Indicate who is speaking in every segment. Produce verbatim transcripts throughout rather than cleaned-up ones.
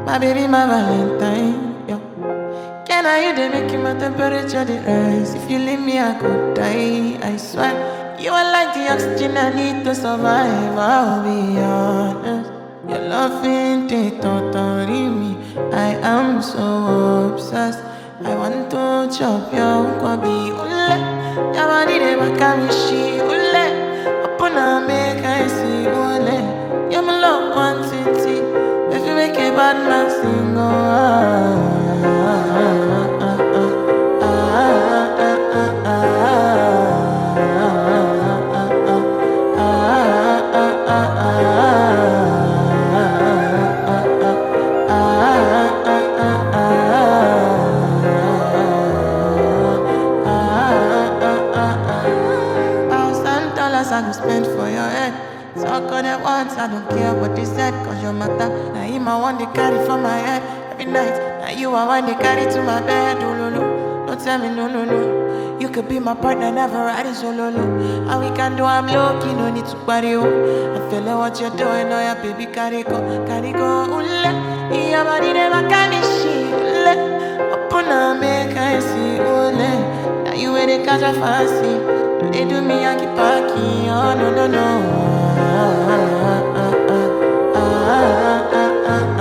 Speaker 1: My baby, my Valentine, yo. Can I you they make my temperature the rise? If you leave me, I could die. I swear, you are like the oxygen I need to survive. I'll be honest. Your love ain't it totally me. I am so obsessed. I want to chop your kwabi ule. Your body they make me she ule. Upon a make I see ule. You're my love one city. If you make a bad man sing, oh, ah, ah, ah, ah, ah, ah, I go spend for your head. Talk on it once, I don't care what they said. Cause your matter, now him I want to carry for my head. Every night, now you I want to carry to my bed. Oh, no, no, don't tell me no, no, no. You could be my partner, never riding solo, low. And we can do, I'm low-key, no need to party, oh. I feel like what you're doing, oh yeah, baby, carry go, carry go, ule. Your body never can be she, ule. Upon a make I see, ule. Now you ain't catch a fancy. They do me Yankee Parky, oh no no no. Ah, ah, ah, ah, ah, ah,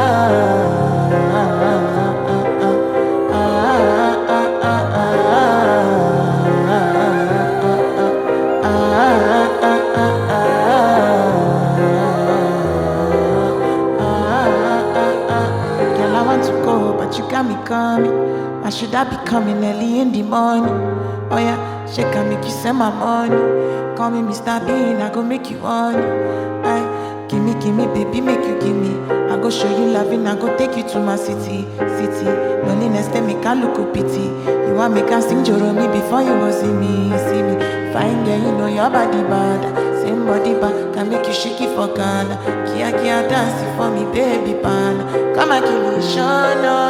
Speaker 1: ah. Girl, I want to go, but you got me coming. Why should I be coming early in the morning? Oh yeah. She can make you send my money. Call me Mister Bean, I go make you honey. Aye, gimme, gimme, baby, make you gimme. I go show you loving, I go take you to my city, city. Loneliness, they make I look a pity. You want me can sing Joromi before you go see me, see me. Fine girl, you know your body bad. Same body bad, can make you shake it for Ghana. Kia, kia, dance it for me, baby, pan. Come and give me show, no.